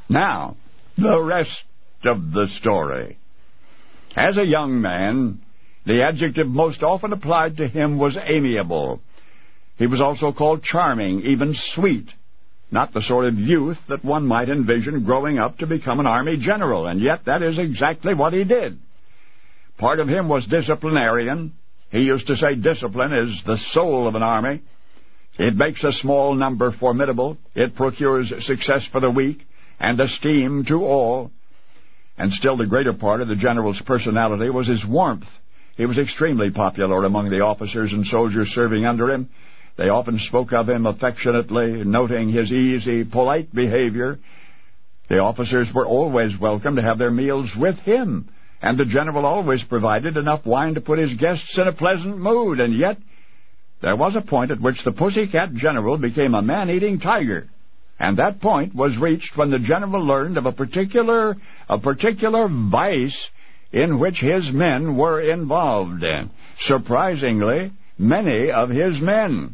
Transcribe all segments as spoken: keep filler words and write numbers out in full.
Now, the rest of the story. As a young man, the adjective most often applied to him was amiable. He was also called charming, even sweet. Not the sort of youth that one might envision growing up to become an army general, and yet that is exactly what he did. Part of him was disciplinarian. He used to say discipline is the soul of an army. It makes a small number formidable. It procures success for the weak and esteem to all. And still the greater part of the general's personality was his warmth. He was extremely popular among the officers and soldiers serving under him. They often spoke of him affectionately, noting his easy, polite behavior. The officers were always welcome to have their meals with him, and the general always provided enough wine to put his guests in a pleasant mood. And yet there was a point at which the Pussycat General became a man-eating tiger, and that point was reached when the general learned of a particular, a particular vice in which his men were involved in. Surprisingly, many of his men.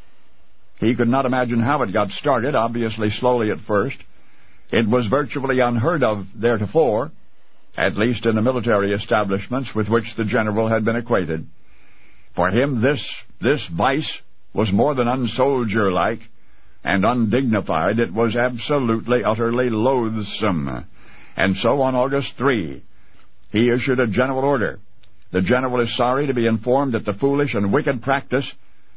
He could not imagine how it got started, obviously slowly at first. It was virtually unheard of theretofore, at least in the military establishments with which the general had been acquainted. For him, this, this vice was more than unsoldier-like and undignified. It was absolutely, utterly loathsome. And so on August third, he issued a general order. The general is sorry to be informed that the foolish and wicked practice,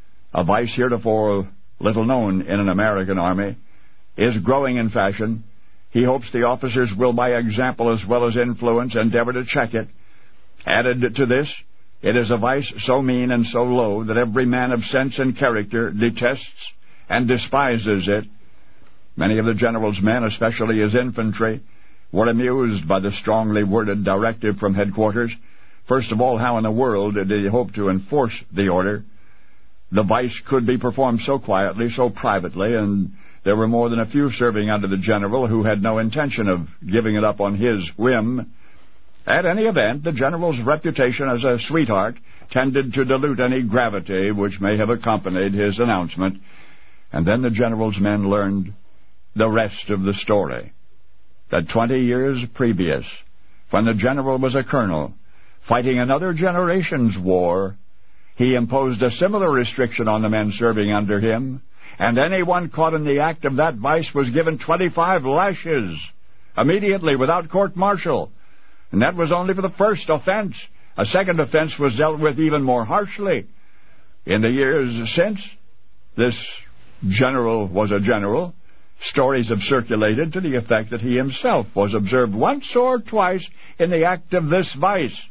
a vice heretofore little known in an American army, is growing in fashion. He hopes the officers will, by example as well as influence, endeavor to check it. Added to this, it is a vice so mean and so low that every man of sense and character detests and despises it. Many of the general's men, especially his infantry, were amused by the strongly worded directive from headquarters. First of all, how in the world did he hope to enforce the order? The vice could be performed so quietly, so privately, and there were more than a few serving under the general who had no intention of giving it up on his whim. At any event, the general's reputation as a sweetheart tended to dilute any gravity which may have accompanied his announcement, and then the general's men learned the rest of the story. That twenty years previous, when the general was a colonel, fighting another generation's war, he imposed a similar restriction on the men serving under him, and anyone caught in the act of that vice was given twenty-five lashes, immediately, without court-martial. And that was only for the first offense. A second offense was dealt with even more harshly. In the years since this general was a general, stories have circulated to the effect that he himself was observed once or twice in the act of this vice.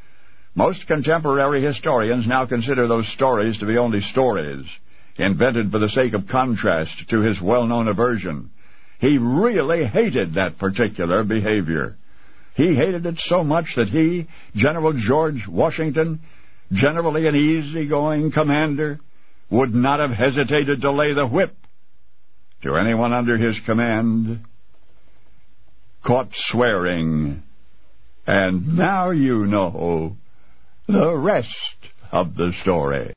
Most contemporary historians now consider those stories to be only stories, invented for the sake of contrast to his well-known aversion. He really hated that particular behavior. He hated it so much that he, General George Washington, generally an easygoing commander, would not have hesitated to lay the whip to anyone under his command caught swearing. And now you know the rest of the story.